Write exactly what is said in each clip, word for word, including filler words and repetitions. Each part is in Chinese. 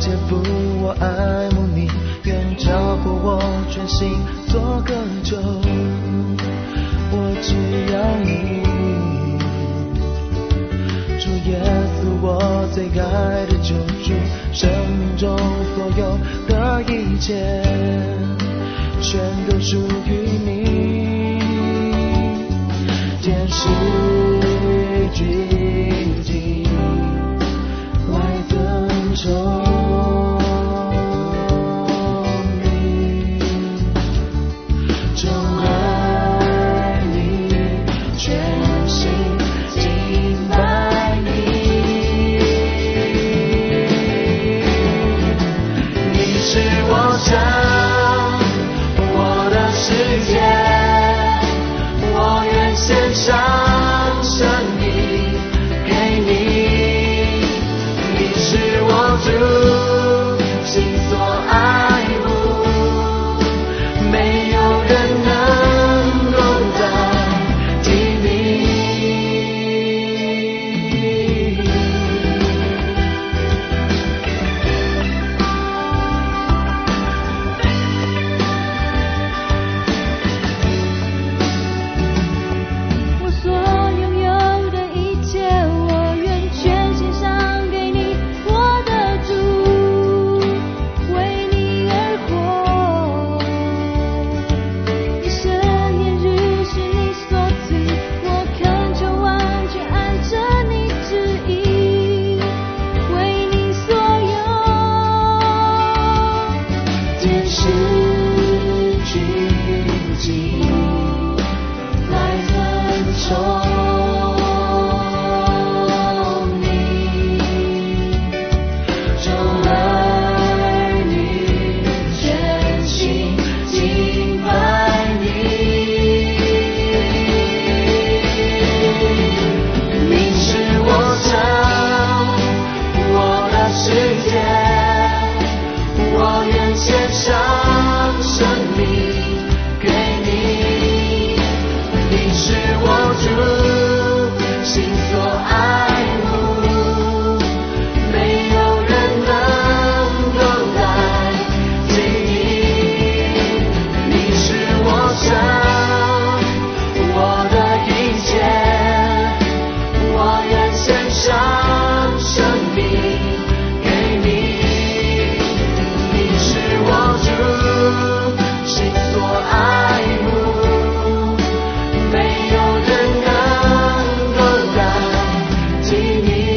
切负我爱慕你，愿交付我全心做个救，我只要你，主耶稣我最爱的救主，生命中所有的一切全都属于你，天使聚集来等候你，钟爱你，全心敬拜你，你是我神，我的世界，我愿献上生命给你，你是我主，心所爱慕，没有人能够代替你。 我所拥有的一切，我愿全献上给你，我的主，为你而活。一生年日是你所赐，我恳求完全按着你旨意，为你所有。 天使聚集来等候你，钟爱你，全心敬拜你，你是我神，我的世界，我愿献上生命给你，你是我主，心所爱慕，没有人能够代替你，你是我神，我的一切，我愿献上生命给你，你是我主，心所爱慕，没有人能够代替你。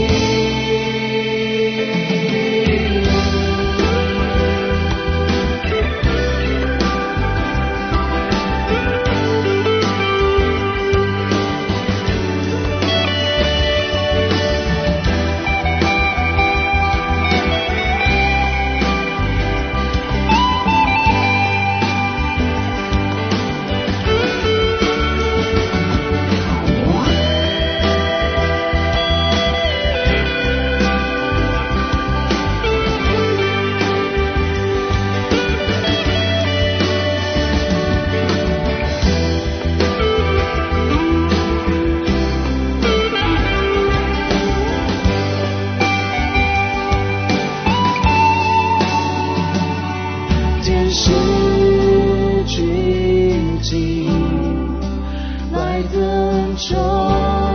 天使聚集来等候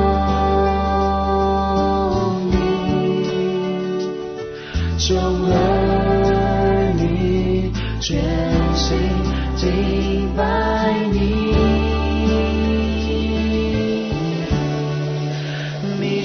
你，钟爱你，全心敬拜你，